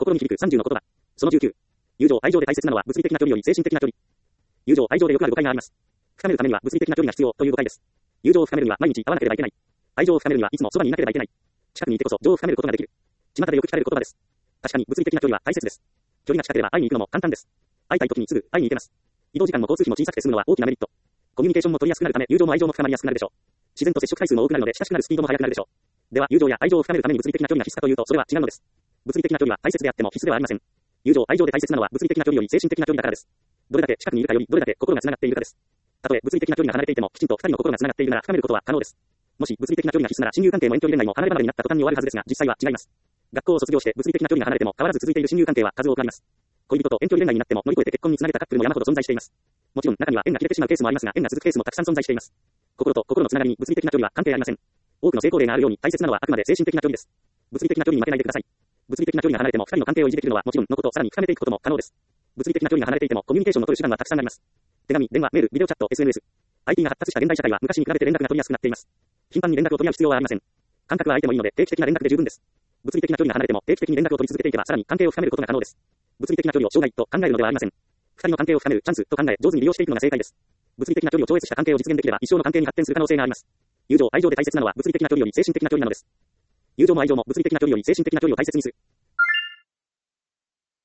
心に響く30の言葉。その19。友情、愛情で大切なのは物理的な距離より精神的な距離。友情、愛情でよくある誤解があります。深めるためには物理的な距離が必要という誤解です。友情を深めるには毎日会わなければいけない。愛情を深めるにはいつもそばにいなければいけない。近くにいてこそ情を深めることができる。巷でよく聞かれる言葉です。確かに物理的な距離は大切です。距離が近ければ会いに行くのも簡単です。会いたい時にすぐ会いに行けます。移動時間も交通費も小さくて済むのは大きなメリット。コミュニケーションも取りやすくなるため友情も愛情も深まりやすくなるでしょう。自然と接触回数も多くなるので親しくなるスピードも速くなるでしょう。では友情や愛情を深めるために物理的な距離が必須かというとそれは違うのです。物理的な距離は大切であっても必須ではありません。友情、愛情で大切なのは物理的な距離より精神的な距離だからです。どれだけ近くにいるかよりどれだけ心が繋がっているかです。たとえ物理的な距離が離れていてもきちんと二人の心が繋がっているなら深めることは可能です。もし物理的な距離が必須なら親友関係も遠距離恋愛も離れ離れになった途端に終わるはずですが実際は違います。学校を卒業して物理的な距離が離れても変わらず続いている親友関係は数多くあります。恋人と遠距離恋愛になっても乗り越えて結婚につなげたカップルも山ほど存在しています。もちろん中には縁が切れてしまうケースもありますが縁が続くケースもたくさん存在しています。心と心のつながりに物理的な距離は関係ありません。多くの成功例があるように大切なのはあくまで精神的な距離です。物理的な距離に負けないでください。物理的な距離が離れても二人の関係を維持できるのはもちろんのことさらに深めていくことも可能です。物理的な距離が離れていてもコミュニケーションの取る手段はたくさんあります。手紙、電話、メール、ビデオチャット、SNS。IT が発達した現代社会は昔に比べて連絡が取りやすくなっています。頻繁に連絡を取り合う必要はありません。感覚は相手もいいので定期的な連絡で十分です。物理的な距離が離れても定期的に連絡を取り続けていけばさらに関係を深めることが可能です。物理的な距離を障害と考えるのではありません。二人の関係を深めるチャンスと考え上手に利用していくのが正解です。物理的な距離を超越した関係を実現できれば一生の関係に発展する可能性があります。友情、愛情で大切なのは物理的な距離より精神的な距離なのです。友情も愛情も物理的な距離より精神的な距離を大切にする。